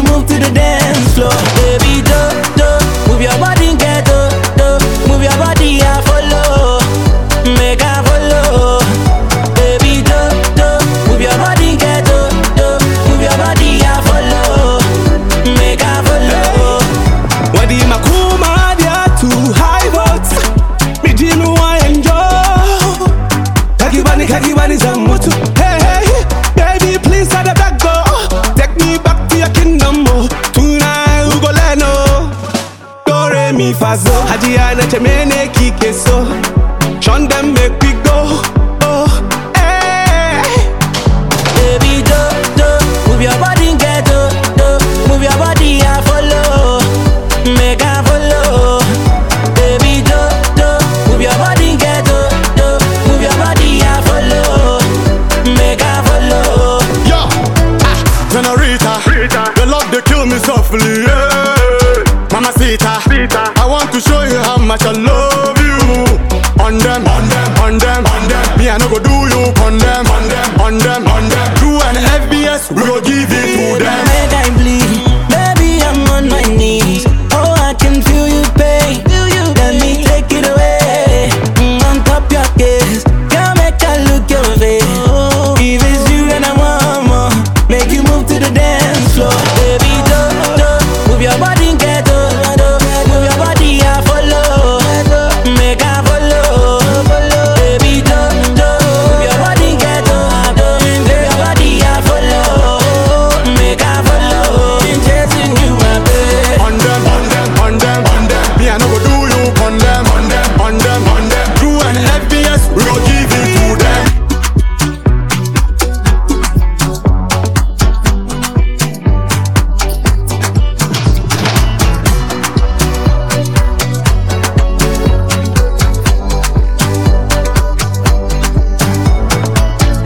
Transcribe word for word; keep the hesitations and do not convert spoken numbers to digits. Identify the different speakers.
Speaker 1: move to the dance floor. Baby, do, do, move your body, get do, do. Move your body, I follow. Make I follow. Baby, do, do, move your body, get do, do. Move your body, I follow. Make I follow.
Speaker 2: Wadi makuma dia too high votes. Me dinu I enjoy. Kakibani kakibani zamutu. Hey hey, baby please let the back go. Take me back to your kingdom, oh. Tonight we go let no. Do re mi fa so. Hajiya na chemene kike so. Shon them make